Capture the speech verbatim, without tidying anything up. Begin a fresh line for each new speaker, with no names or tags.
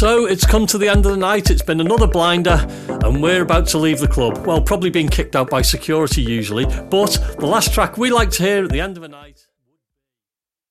So it's come to the end of the night. It's been another blinder, and we're about to leave the club. Well, probably being kicked out by security usually, but the last track we like to hear at the end of a night.